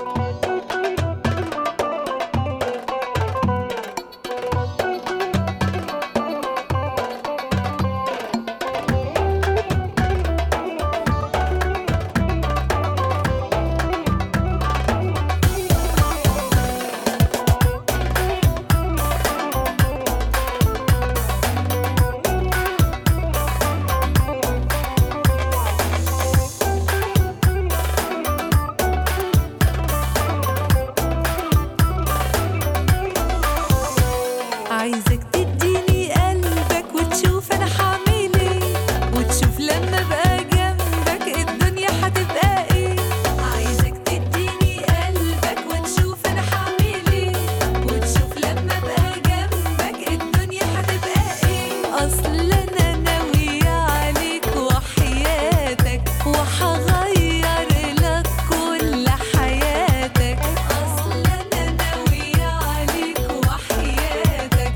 عايزك تديني قلبك وتشوف انا هعمل ايه، وتشوف لما ابقى جنبك الدنيا هتبقى ايه. عايزك تديني قلبك وتشوف انا هعمل ايه، وتشوف لما ابقى جنبك الدنيا هتبقى ايه. اصل انا ناوية عليك وحياتك، وهغير لك كل حياتك. اصل انا ناوية عليك وحياتك،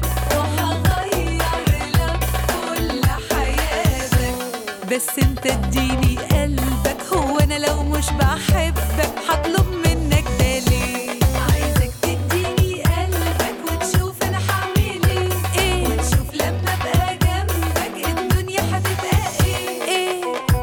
بس انت اديني قلبك. هو انا لو مش بحبك هطلب منك ده ليه؟ عايزك تديني قلبك وتشوف انا هعمل ايه، وتشوف لما ابقى جنبك الدنيا هتبقى ايه.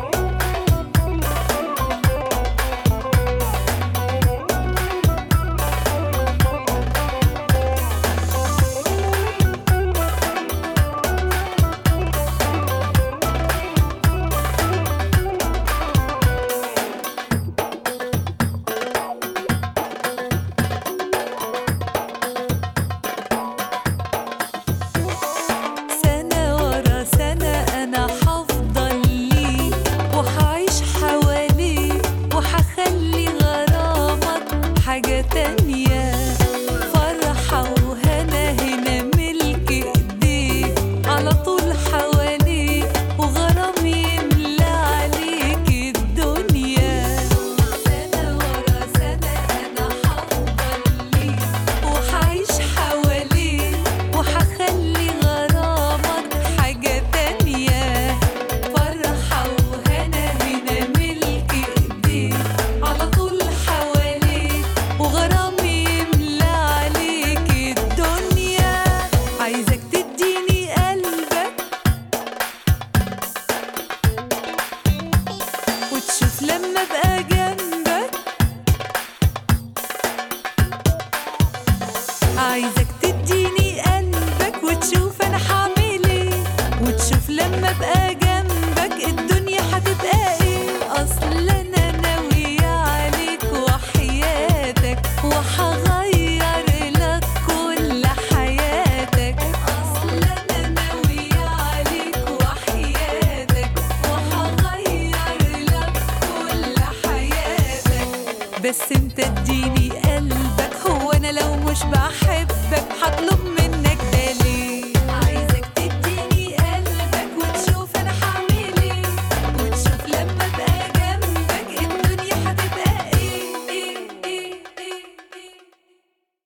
سنة ورا سنة أنا هفضل ليك، وهعيش حواليك، وهخلي غرامك حاجة تانية. فرحة وهنا هنا ملك إيديك، على طول حواليك، وغرام يملى عليك الدنيا. سنة ورا سنة أنا هفضل ليك، وهعيش حواليك، وهخلي غرامك حاجة تانية. فرحة وهنا هنا ملك إيديك، على طول حواليك، وغرام يملى عليك الدنيا. عايزك تديني قلبك وتشوف لما ابقى جنبك. عايزك تديني قلبك وتشوف انا هعمل ايه، وتشوف لما ابقى جنبك الدنيا هتبقى ايه. اصل انا ناوية عليك وحياتك، وهغير لك كل حياتك. اصل انا ناوية عليك وحياتك، وهغير لك كل حياتك، بس انت اديني قلبك. هو انا لو مش بحبك هطلب